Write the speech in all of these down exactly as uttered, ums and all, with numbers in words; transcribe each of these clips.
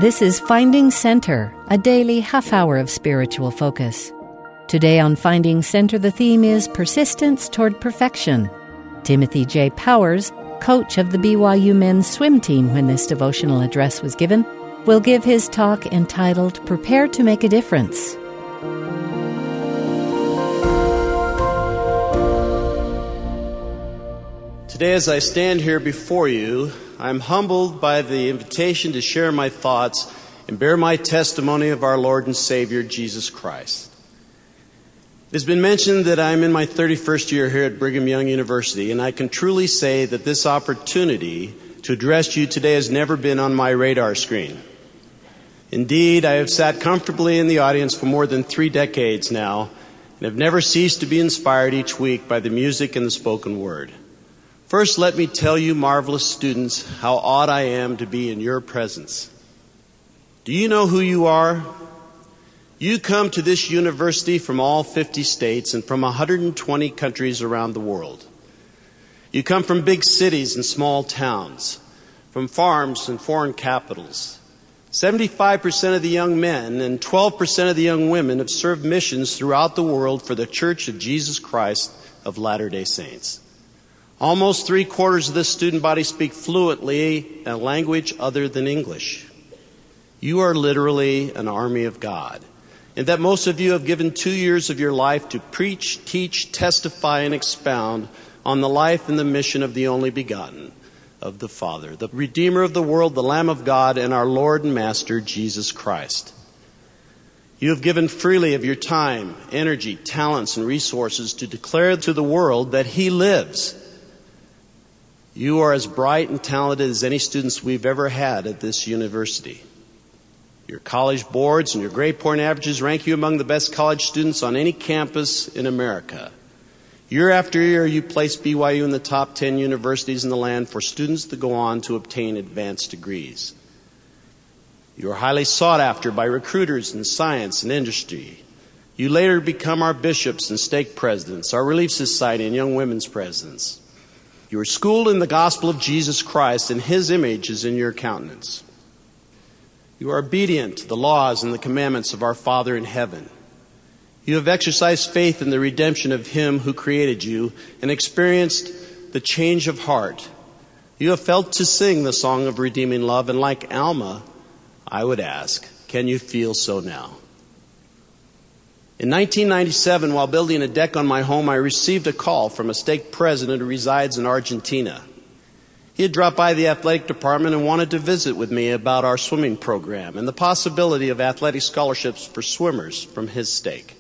This is Finding Center, a daily half hour of spiritual focus. Today on Finding Center, the theme is Persistence Toward Perfection. Timothy J. Powers, coach of the B Y U men's swim team when this devotional address was given, will give his talk entitled Prepare to Make a Difference. Today, as I stand here before you, I'm humbled by the invitation to share my thoughts and bear my testimony of our Lord and Savior, Jesus Christ. It has been mentioned that I'm in my thirty-first year here at Brigham Young University, and I can truly say that this opportunity to address you today has never been on my radar screen. Indeed, I have sat comfortably in the audience for more than three decades now, and have never ceased to be inspired each week by the music and the spoken word. First, let me tell you, marvelous students, how awed I am to be in your presence. Do you know who you are? You come to this university from all fifty states and from one hundred twenty countries around the world. You come from big cities and small towns, from farms and foreign capitals. seventy-five percent of the young men and twelve percent of the young women have served missions throughout the world for the Church of Jesus Christ of Latter-day Saints. Almost three quarters of this student body speak fluently a language other than English. You are literally an army of God, and that most of you have given two years of your life to preach, teach, testify, and expound on the life and the mission of the only begotten of the Father, the Redeemer of the world, the Lamb of God, and our Lord and Master, Jesus Christ. You have given freely of your time, energy, talents, and resources to declare to the world that He lives. You are as bright and talented as any students we've ever had at this university. Your college boards and your grade point averages rank you among the best college students on any campus in America. Year after year, you place B Y U in the top ten universities in the land for students to go on to obtain advanced degrees. You are highly sought after by recruiters in science and industry. You later become our bishops and stake presidents, our Relief Society and Young Women's presidents. You are schooled in the gospel of Jesus Christ, and His image is in your countenance. You are obedient to the laws and the commandments of our Father in heaven. You have exercised faith in the redemption of Him who created you and experienced the change of heart. You have felt to sing the song of redeeming love, and like Alma, I would ask, can you feel so now? In nineteen ninety-seven, while building a deck on my home, I received a call from a stake president who resides in Argentina. He had dropped by the athletic department and wanted to visit with me about our swimming program and the possibility of athletic scholarships for swimmers from his stake.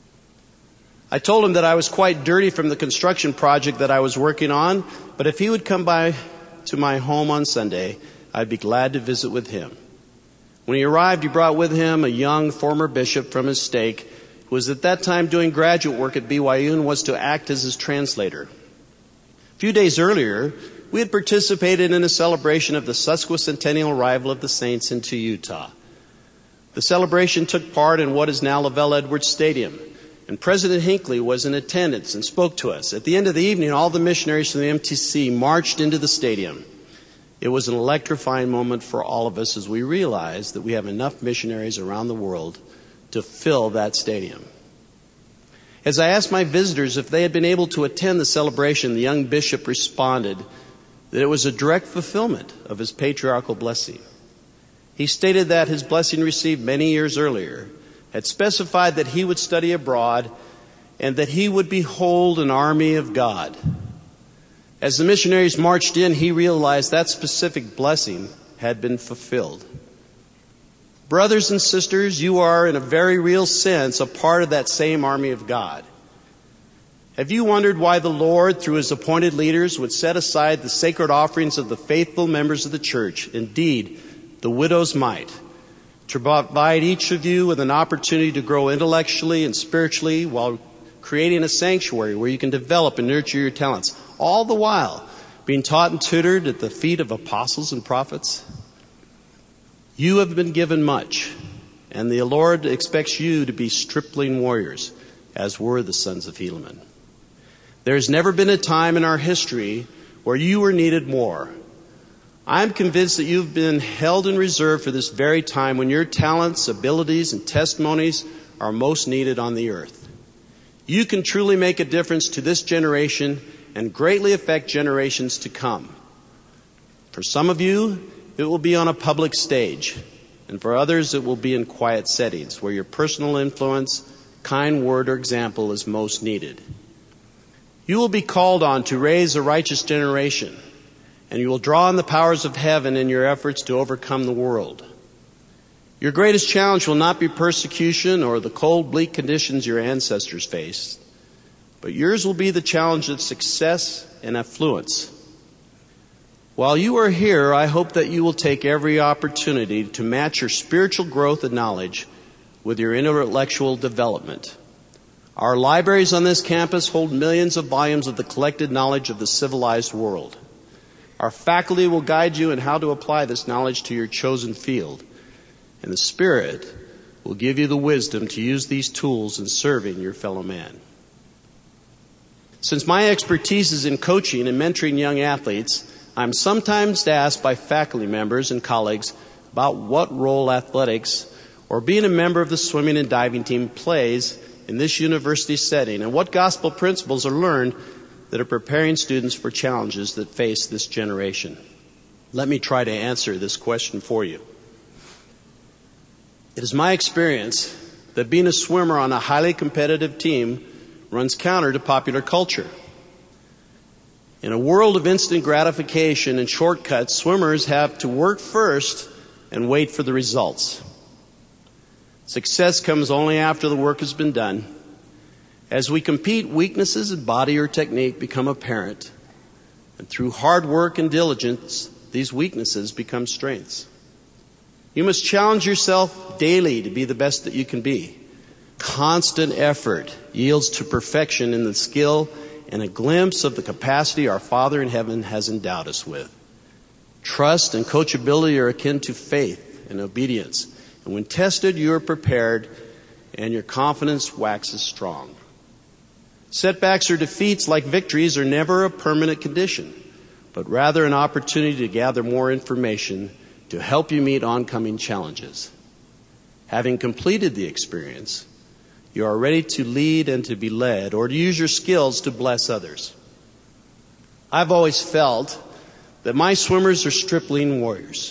I told him that I was quite dirty from the construction project that I was working on, but if he would come by to my home on Sunday, I'd be glad to visit with him. When he arrived, he brought with him a young former bishop from his stake who was at that time doing graduate work at B Y U and was to act as his translator. A few days earlier, we had participated in a celebration of the sesquicentennial arrival of the saints into Utah. The celebration took part in what is now Lavelle Edwards Stadium, and President Hinckley was in attendance and spoke to us. At the end of the evening, all the missionaries from the M T C marched into the stadium. It was an electrifying moment for all of us as we realized that we have enough missionaries around the world to fill that stadium. As I asked my visitors if they had been able to attend the celebration, the young bishop responded that it was a direct fulfillment of his patriarchal blessing. He stated that his blessing received many years earlier had specified that he would study abroad and that he would behold an army of God. As the missionaries marched in, he realized that specific blessing had been fulfilled. Brothers and sisters, you are in a very real sense a part of that same army of God. Have you wondered why the Lord, through His appointed leaders, would set aside the sacred offerings of the faithful members of the church, indeed, the widow's mite, to provide each of you with an opportunity to grow intellectually and spiritually while creating a sanctuary where you can develop and nurture your talents, all the while being taught and tutored at the feet of apostles and prophets? You have been given much, and the Lord expects you to be stripling warriors, as were the sons of Helaman. There has never been a time in our history where you were needed more. I'm convinced that you've been held in reserve for this very time when your talents, abilities, and testimonies are most needed on the earth. You can truly make a difference to this generation and greatly affect generations to come. For some of you, it will be on a public stage, and for others, it will be in quiet settings where your personal influence, kind word, or example is most needed. You will be called on to raise a righteous generation, and you will draw on the powers of heaven in your efforts to overcome the world. Your greatest challenge will not be persecution or the cold, bleak conditions your ancestors faced, but yours will be the challenge of success and affluence. While you are here, I hope that you will take every opportunity to match your spiritual growth and knowledge with your intellectual development. Our libraries on this campus hold millions of volumes of the collected knowledge of the civilized world. Our faculty will guide you in how to apply this knowledge to your chosen field, and the Spirit will give you the wisdom to use these tools in serving your fellow man. Since my expertise is in coaching and mentoring young athletes, I'm sometimes asked by faculty members and colleagues about what role athletics or being a member of the swimming and diving team plays in this university setting, and what gospel principles are learned that are preparing students for challenges that face this generation. Let me try to answer this question for you. It is my experience that being a swimmer on a highly competitive team runs counter to popular culture. In a world of instant gratification and shortcuts, swimmers have to work first and wait for the results. Success comes only after the work has been done. As we compete, weaknesses in body or technique become apparent, and through hard work and diligence, these weaknesses become strengths. You must challenge yourself daily to be the best that you can be. Constant effort yields to perfection in the skill and a glimpse of the capacity our Father in heaven has endowed us with. Trust and coachability are akin to faith and obedience, and when tested, you are prepared and your confidence waxes strong. Setbacks or defeats, like victories, are never a permanent condition, but rather an opportunity to gather more information to help you meet oncoming challenges. Having completed the experience, you are ready to lead and to be led, or to use your skills to bless others. I've always felt that my swimmers are stripling warriors.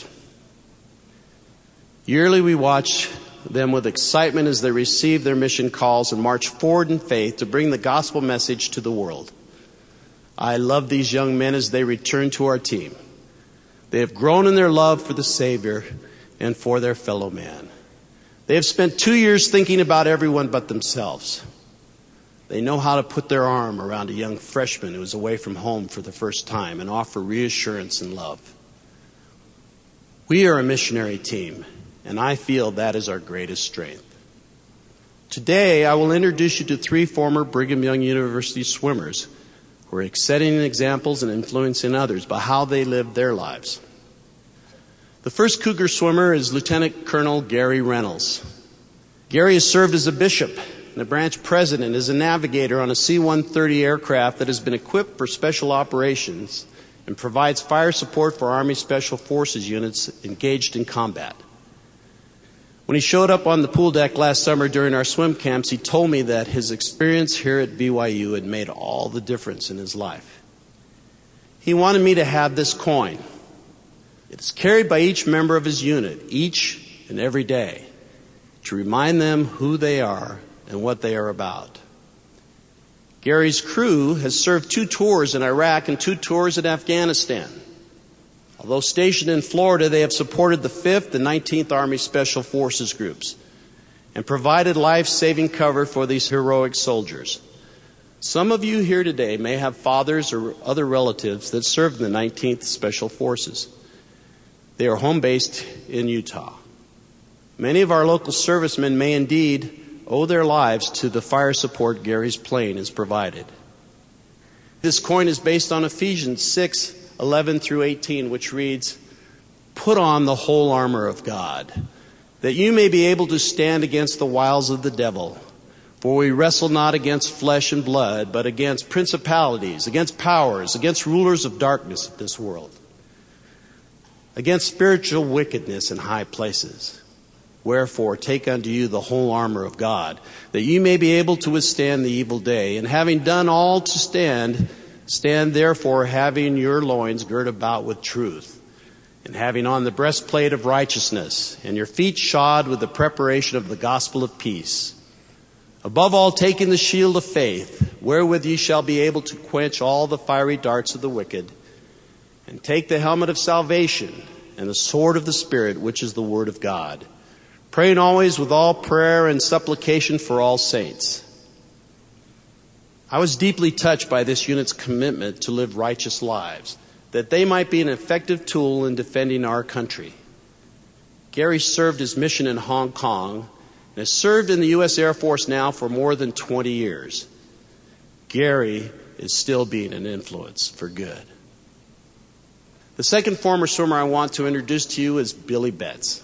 Yearly we watch them with excitement as they receive their mission calls and march forward in faith to bring the gospel message to the world. I love these young men as they return to our team. They have grown in their love for the Savior and for their fellow man. They have spent two years thinking about everyone but themselves. They know how to put their arm around a young freshman who is away from home for the first time and offer reassurance and love. We are a missionary team, and I feel that is our greatest strength. Today, I will introduce you to three former Brigham Young University swimmers who are setting examples and influencing others by how they live their lives. The first Cougar swimmer is Lieutenant Colonel Gary Reynolds. Gary has served as a bishop and a branch president, as a navigator on a C one thirty aircraft that has been equipped for special operations and provides fire support for Army Special Forces units engaged in combat. When he showed up on the pool deck last summer during our swim camps, he told me that his experience here at B Y U had made all the difference in his life. He wanted me to have this coin. It is carried by each member of his unit, each and every day, to remind them who they are and what they are about. Gary's crew has served two tours in Iraq and two tours in Afghanistan. Although stationed in Florida, they have supported the fifth and nineteenth Army Special Forces groups and provided life-saving cover for these heroic soldiers. Some of you here today may have fathers or other relatives that served in the nineteenth Special Forces. They are home-based in Utah. Many of our local servicemen may indeed owe their lives to the fire support Gary's plane has provided. This coin is based on Ephesians six, eleven through eighteen, which reads, "Put on the whole armor of God, that you may be able to stand against the wiles of the devil. For we wrestle not against flesh and blood, but against principalities, against powers, against rulers of darkness of this world, against spiritual wickedness in high places. Wherefore, take unto you the whole armor of God, that ye may be able to withstand the evil day. And having done all to stand, stand therefore, having your loins girt about with truth, and having on the breastplate of righteousness, and your feet shod with the preparation of the gospel of peace. Above all, taking the shield of faith, wherewith ye shall be able to quench all the fiery darts of the wicked, and take the helmet of salvation, and the sword of the Spirit, which is the word of God, praying always with all prayer and supplication for all saints. I was deeply touched by this unit's commitment to live righteous lives, that they might be an effective tool in defending our country. Gary served his mission in Hong Kong and has served in the U S Air Force now for more than twenty years. Gary is still being an influence for good. The second former swimmer I want to introduce to you is Billy Betts.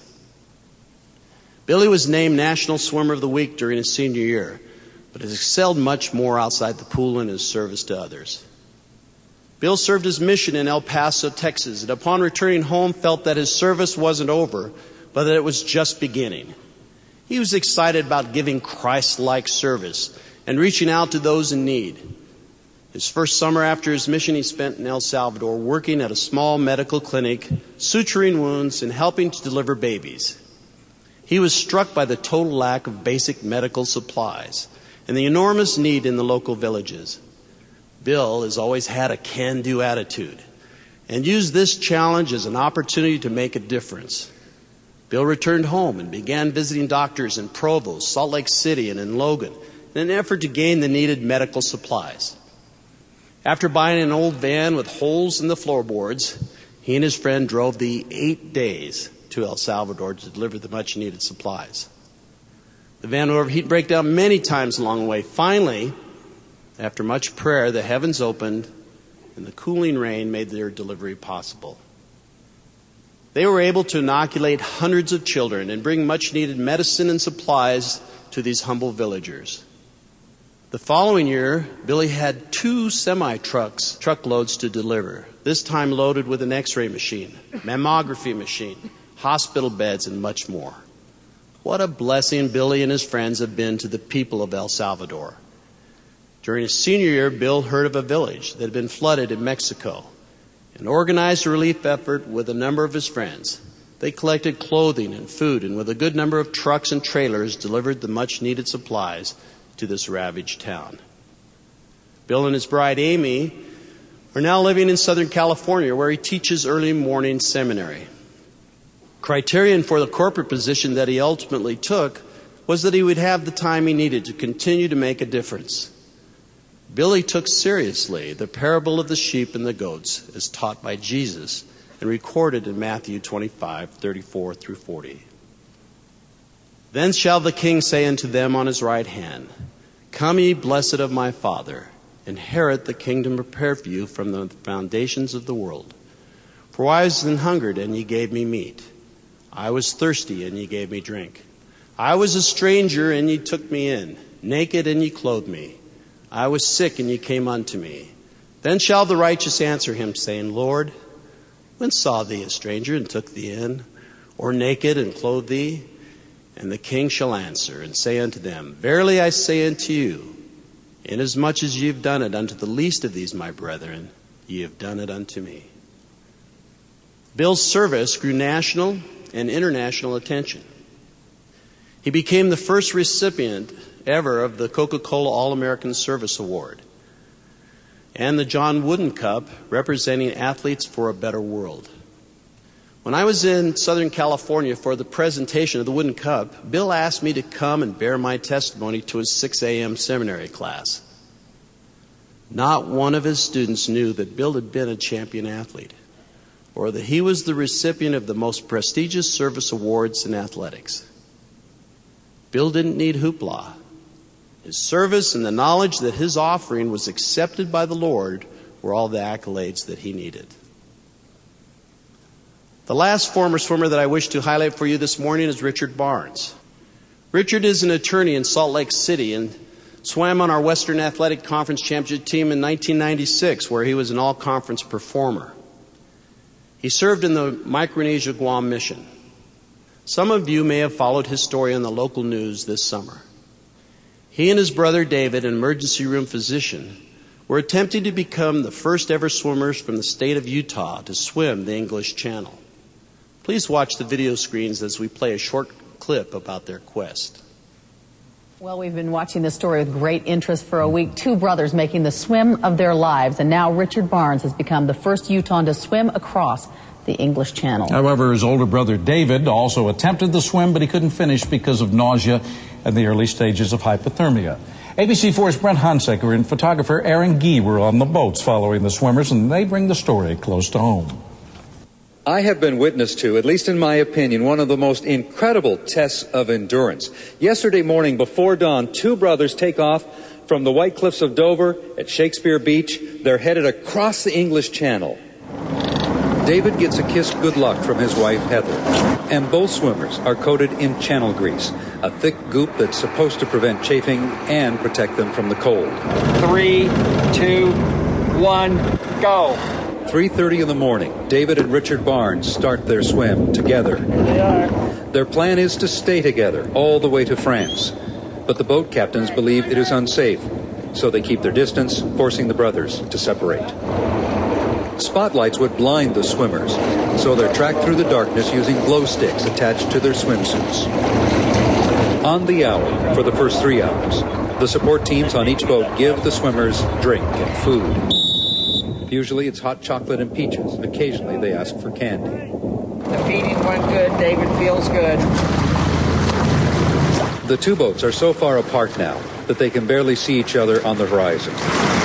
Billy was named National Swimmer of the Week during his senior year, but has excelled much more outside the pool in his service to others. Bill served his mission in El Paso, Texas, and upon returning home felt that his service wasn't over, but that it was just beginning. He was excited about giving Christ-like service and reaching out to those in need. His first summer after his mission he spent in El Salvador working at a small medical clinic, suturing wounds and helping to deliver babies. He was struck by the total lack of basic medical supplies and the enormous need in the local villages. Bill has always had a can-do attitude and used this challenge as an opportunity to make a difference. Bill returned home and began visiting doctors in Provo, Salt Lake City, and in Logan in an effort to gain the needed medical supplies. After buying an old van with holes in the floorboards, he and his friend drove the eight days to El Salvador to deliver the much-needed supplies. The van would overheat and break down many times along the way. Finally, after much prayer, the heavens opened and the cooling rain made their delivery possible. They were able to inoculate hundreds of children and bring much-needed medicine and supplies to these humble villagers. The following year, Billy had two semi-trucks, truckloads to deliver, this time loaded with an x-ray machine, mammography machine, hospital beds, and much more. What a blessing Billy and his friends have been to the people of El Salvador. During his senior year, Bill heard of a village that had been flooded in Mexico and organized a relief effort with a number of his friends. They collected clothing and food and with a good number of trucks and trailers delivered the much-needed supplies to this ravaged town. Bill and his bride, Amy, are now living in Southern California where he teaches early morning seminary. Criterion for the corporate position that he ultimately took was that he would have the time he needed to continue to make a difference. Billy took seriously the parable of the sheep and the goats as taught by Jesus and recorded in Matthew twenty-five, thirty-four through forty. Then shall the king say unto them on his right hand, Come ye blessed of my Father, inherit the kingdom prepared for you from the foundations of the world. For I was an hungered, and ye gave me meat. I was thirsty, and ye gave me drink. I was a stranger, and ye took me in. Naked, and ye clothed me. I was sick, and ye came unto me. Then shall the righteous answer him, saying, Lord, when saw thee a stranger, and took thee in? Or naked, and clothed thee? And the king shall answer, and say unto them, Verily I say unto you, inasmuch as ye have done it unto the least of these my brethren, ye have done it unto me. Bill's service grew national and international attention. He became the first recipient ever of the Coca-Cola All-American Service Award and the John Wooden Cup representing athletes for a better world. When I was in Southern California for the presentation of the Wooden Cup, Bill asked me to come and bear my testimony to his six a.m. seminary class. Not one of his students knew that Bill had been a champion athlete or that he was the recipient of the most prestigious service awards in athletics. Bill didn't need hoopla. His service and the knowledge that his offering was accepted by the Lord were all the accolades that he needed. The last former swimmer that I wish to highlight for you this morning is Richard Barnes. Richard is an attorney in Salt Lake City and swam on our Western Athletic Conference Championship team in nineteen ninety-six, where he was an all-conference performer. He served in the Micronesia Guam mission. Some of you may have followed his story on the local news this summer. He and his brother David, an emergency room physician, were attempting to become the first ever swimmers from the state of Utah to swim the English Channel. Please watch the video screens as we play a short clip about their quest. Well, we've been watching this story with great interest for a week. Two brothers making the swim of their lives, and now Richard Barnes has become the first Utahn to swim across the English Channel. However, his older brother David also attempted the swim, but he couldn't finish because of nausea and the early stages of hypothermia. A B C four's Brent Hunsaker and photographer Aaron Gee were on the boats following the swimmers, and they bring the story close to home. I have been witness to, at least in my opinion, one of the most incredible tests of endurance. Yesterday morning before dawn, two brothers take off from the White Cliffs of Dover at Shakespeare Beach. They're headed across the English Channel. David gets a kiss good luck from his wife Heather, and both swimmers are coated in channel grease, a thick goop that's supposed to prevent chafing and protect them from the cold. Three, two, one, go. three thirty in the morning, David and Richard Barnes start their swim together. Here they are. Their plan is to stay together all the way to France, but the boat captains believe it is unsafe, so they keep their distance, forcing the brothers to separate. Spotlights would blind the swimmers, so they're tracked through the darkness using glow sticks attached to their swimsuits. On the hour, for the first three hours, the support teams on each boat give the swimmers drink and food. Usually it's hot chocolate and peaches. Occasionally they ask for candy. The feeding went good. David feels good. The two boats are so far apart now that they can barely see each other on the horizon.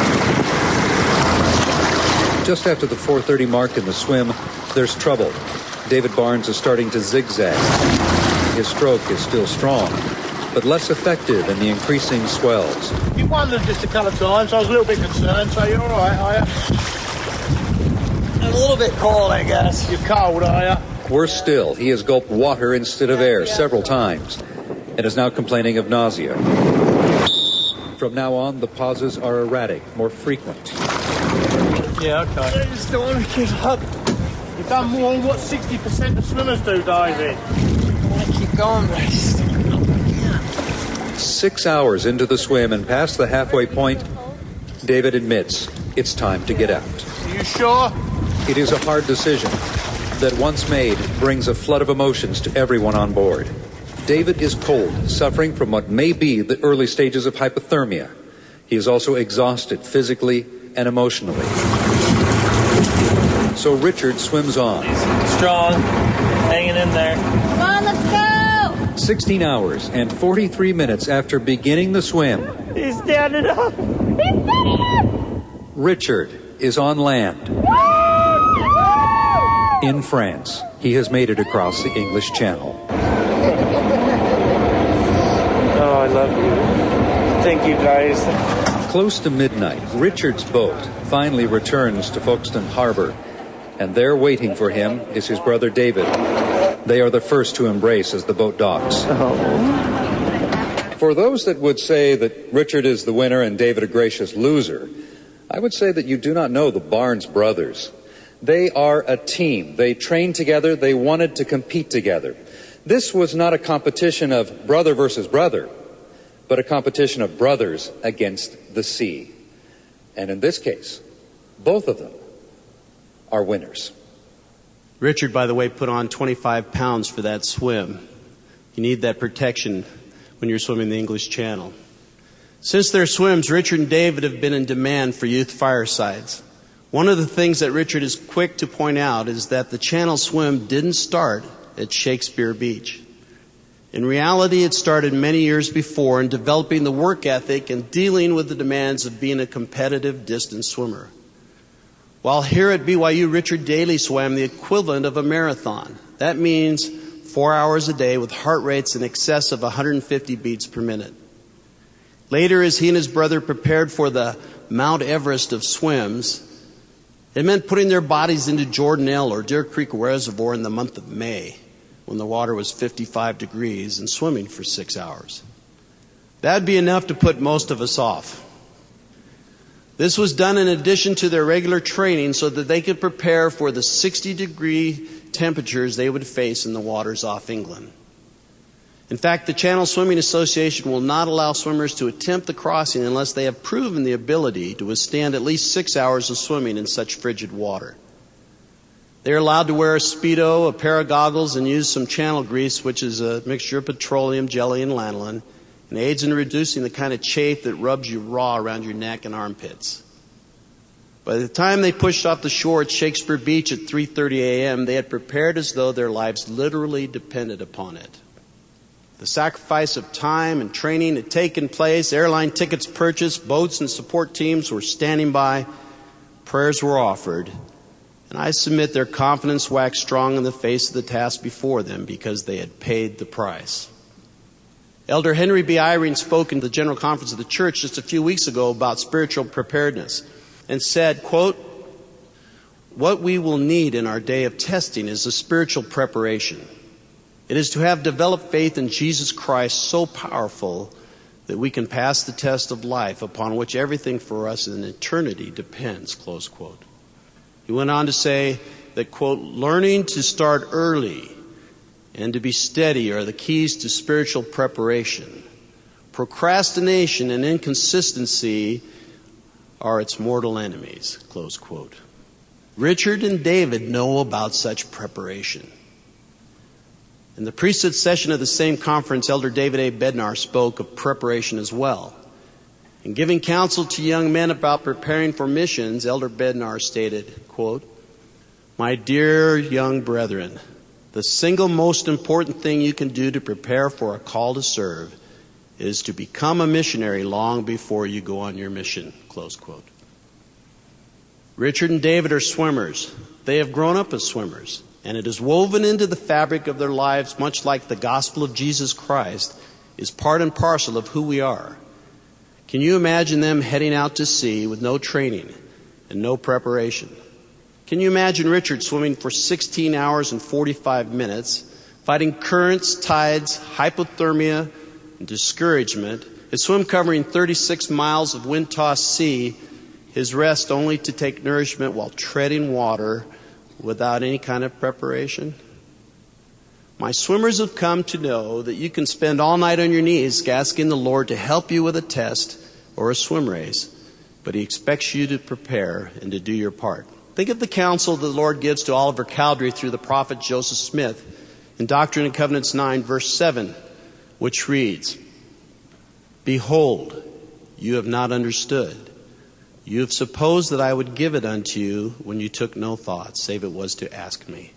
Just after the four thirty mark in the swim, there's trouble. David Barnes is starting to zigzag. His stroke is still strong, but less effective in the increasing swells. You wondered just a couple of times, so I was a little bit concerned, so you're all right, are you? I'm a little bit cold, I guess. You're cold, are you? Worse still, he has gulped water instead of air several times and is now complaining of nausea. From now on, the pauses are erratic, more frequent. Yeah, okay. I just don't want to give up. You've done more than what sixty percent of swimmers do, David. I want to keep going, but I just don't know if I can. Six hours into the swim and past the halfway point, David admits it's time to get out. Are you sure? It is a hard decision that, once made, brings a flood of emotions to everyone on board. David is cold, suffering from what may be the early stages of hypothermia. He is also exhausted physically and emotionally. So Richard swims on. He's strong, hanging in there. Come on, let's go! sixteen hours and forty-three minutes after beginning the swim, He's standing up. He's standing up! Richard is on land. In France, he has made it across the English Channel. Oh, I love you. Thank you, guys. Close to midnight, Richard's boat finally returns to Folkestone Harbor, and there waiting for him is his brother David. They are the first to embrace as the boat docks. Oh. For those that would say that Richard is the winner and David a gracious loser, I would say that you do not know the Barnes brothers. They are a team. They trained together. They wanted to compete together. This was not a competition of brother versus brother, but a competition of brothers against the sea. And in this case, both of them are winners. Richard, by the way, put on twenty-five pounds for that swim. You need that protection when you're swimming the English Channel. Since their swims, Richard and David have been in demand for youth firesides. One of the things that Richard is quick to point out is that the Channel swim didn't start at Shakespeare Beach. In reality, it started many years before in developing the work ethic and dealing with the demands of being a competitive distance swimmer. While here at B Y U, Richard Daly swam the equivalent of a marathon. That means four hours a day with heart rates in excess of one hundred fifty beats per minute. Later, as he and his brother prepared for the Mount Everest of swims, it meant putting their bodies into Jordanelle or Deer Creek Reservoir in the month of May, when the water was fifty-five degrees, and swimming for six hours. That'd be enough to put most of us off. This was done in addition to their regular training so that they could prepare for the sixty degree temperatures they would face in the waters off England. In fact, the Channel Swimming Association will not allow swimmers to attempt the crossing unless they have proven the ability to withstand at least six hours of swimming in such frigid water. They are allowed to wear a Speedo, a pair of goggles, and use some channel grease, which is a mixture of petroleum, jelly, and lanolin, and aids in reducing the kind of chafe that rubs you raw around your neck and armpits. By the time they pushed off the shore at Shakespeare Beach at three thirty a.m., they had prepared as though their lives literally depended upon it. The sacrifice of time and training had taken place, airline tickets purchased, boats and support teams were standing by, prayers were offered, and I submit their confidence waxed strong in the face of the task before them because they had paid the price. Elder Henry B. Eyring spoke in the General Conference of the Church just a few weeks ago about spiritual preparedness and said, quote, "What we will need in our day of testing is a spiritual preparation. It is to have developed faith in Jesus Christ so powerful that we can pass the test of life upon which everything for us in eternity depends," close quote. He went on to say that, quote, "Learning to start early and to be steady are the keys to spiritual preparation. Procrastination and inconsistency are its mortal enemies," close quote. Richard and David know about such preparation. In the priesthood session of the same conference, Elder David A. Bednar spoke of preparation as well. In giving counsel to young men about preparing for missions, Elder Bednar stated, quote, "My dear young brethren, the single most important thing you can do to prepare for a call to serve is to become a missionary long before you go on your mission," close quote. Richard and David are swimmers. They have grown up as swimmers. And it is woven into the fabric of their lives, much like the gospel of Jesus Christ is part and parcel of who we are. Can you imagine them heading out to sea with no training and no preparation? Can you imagine Richard swimming for sixteen hours and forty-five minutes, fighting currents, tides, hypothermia, and discouragement, his swim covering thirty-six miles of wind-tossed sea, his rest only to take nourishment while treading water without any kind of preparation? My swimmers have come to know that you can spend all night on your knees asking the Lord to help you with a test or a swim race, but He expects you to prepare and to do your part. Think of the counsel the Lord gives to Oliver Cowdery through the prophet Joseph Smith in Doctrine and Covenants nine, verse seven, which reads, "Behold, you have not understood. You have supposed that I would give it unto you when you took no thought, save it was to ask me."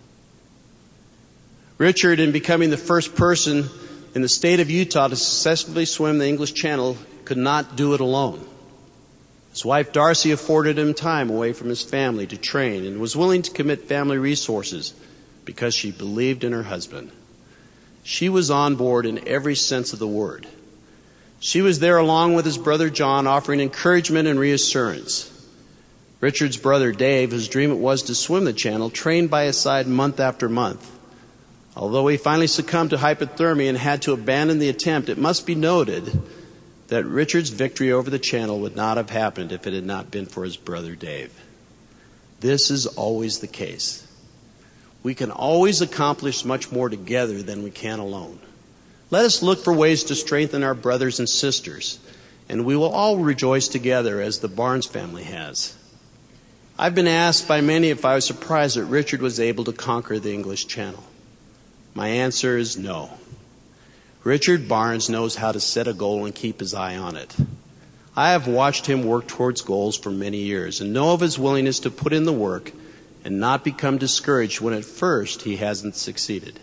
Richard, in becoming the first person in the state of Utah to successfully swim the English Channel, could not do it alone. His wife Darcy afforded him time away from his family to train and was willing to commit family resources because she believed in her husband. She was on board in every sense of the word. She was there along with his brother John, offering encouragement and reassurance. Richard's brother Dave, whose dream it was to swim the channel, trained by his side month after month. Although he finally succumbed to hypothermia and had to abandon the attempt, it must be noted that Richard's victory over the channel would not have happened if it had not been for his brother Dave. This is always the case. We can always accomplish much more together than we can alone. Let us look for ways to strengthen our brothers and sisters, and we will all rejoice together as the Barnes family has. I've been asked by many if I was surprised that Richard was able to conquer the English Channel. My answer is no. Richard Barnes knows how to set a goal and keep his eye on it. I have watched him work towards goals for many years and know of his willingness to put in the work and not become discouraged when at first he hasn't succeeded.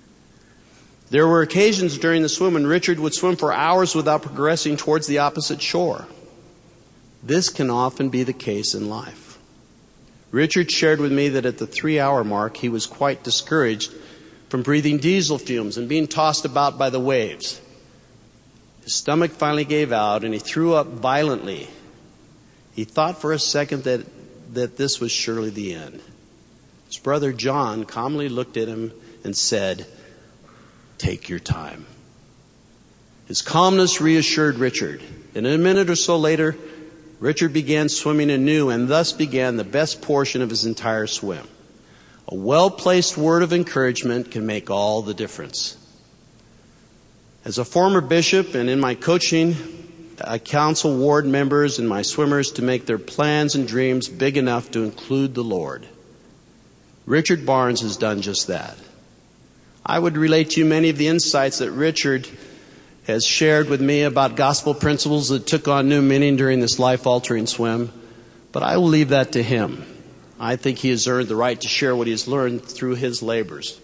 There were occasions during the swim when Richard would swim for hours without progressing towards the opposite shore. This can often be the case in life. Richard shared with me that at the three-hour mark he was quite discouraged from breathing diesel fumes and being tossed about by the waves. His stomach finally gave out and he threw up violently. He thought for a second that, that this was surely the end. His brother John calmly looked at him and said, "Take your time." His calmness reassured Richard, and a minute or so later, Richard began swimming anew and thus began the best portion of his entire swim. A well-placed word of encouragement can make all the difference. As a former bishop and in my coaching, I counsel ward members and my swimmers to make their plans and dreams big enough to include the Lord. Richard Barnes has done just that. I would relate to you many of the insights that Richard has shared with me about gospel principles that took on new meaning during this life-altering swim, but I will leave that to him. I think he has earned the right to share what he has learned through his labors.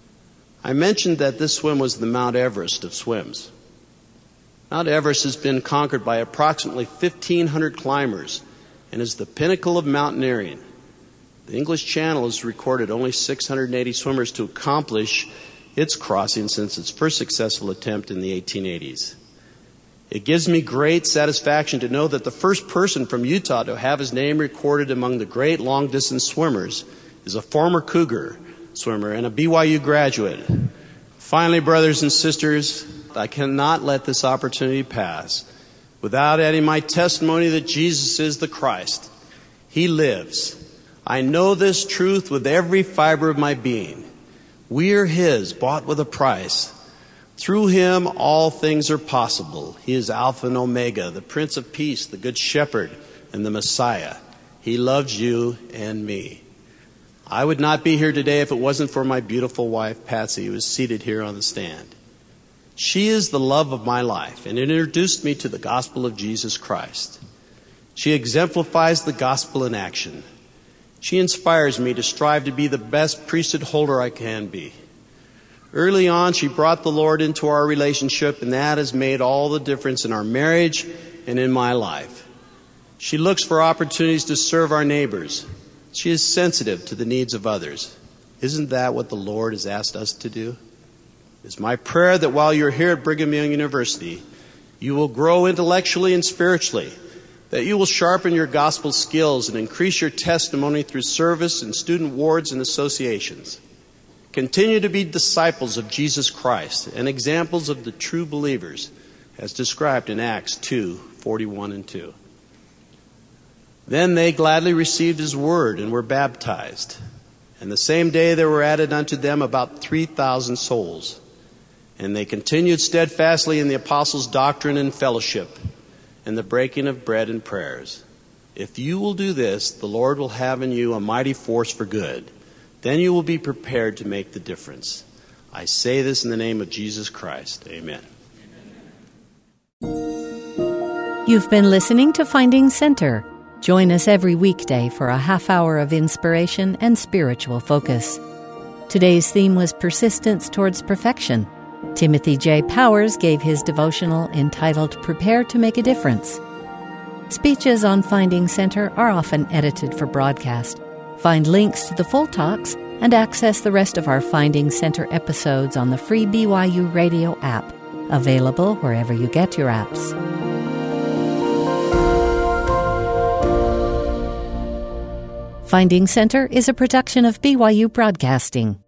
I mentioned that this swim was the Mount Everest of swims. Mount Everest has been conquered by approximately fifteen hundred climbers and is the pinnacle of mountaineering. The English Channel has recorded only six hundred eighty swimmers to accomplish its crossing since its first successful attempt in the eighteen eighties. It gives me great satisfaction to know that the first person from Utah to have his name recorded among the great long-distance swimmers is a former Cougar swimmer and a B Y U graduate. Finally, brothers and sisters, I cannot let this opportunity pass without adding my testimony that Jesus is the Christ. He lives. I know this truth with every fiber of my being. We are His, bought with a price. Through Him, all things are possible. He is Alpha and Omega, the Prince of Peace, the Good Shepherd, and the Messiah. He loves you and me. I would not be here today if it wasn't for my beautiful wife, Patsy, who is seated here on the stand. She is the love of my life and introduced me to the gospel of Jesus Christ. She exemplifies the gospel in action. She inspires me to strive to be the best priesthood holder I can be. Early on, she brought the Lord into our relationship, and that has made all the difference in our marriage and in my life. She looks for opportunities to serve our neighbors. She is sensitive to the needs of others. Isn't that what the Lord has asked us to do? It's my prayer that while you're here at Brigham Young University, you will grow intellectually and spiritually, that you will sharpen your gospel skills and increase your testimony through service in student wards and associations. Continue to be disciples of Jesus Christ and examples of the true believers, as described in Acts two, forty-one and two. Then they gladly received His word and were baptized. And the same day there were added unto them about three thousand souls. And they continued steadfastly in the apostles' doctrine and fellowship, and the breaking of bread and prayers. If you will do this, the Lord will have in you a mighty force for good. Then you will be prepared to make the difference. I say this in the name of Jesus Christ. Amen. You've been listening to Finding Center. Join us every weekday for a half hour of inspiration and spiritual focus. Today's theme was Persistence Towards Perfection. Timothy J. Powers gave his devotional entitled Prepare to Make a Difference. Speeches on Finding Center are often edited for broadcast. Find links to the full talks and access the rest of our Finding Center episodes on the free B Y U Radio app, available wherever you get your apps. Finding Center is a production of B Y U Broadcasting.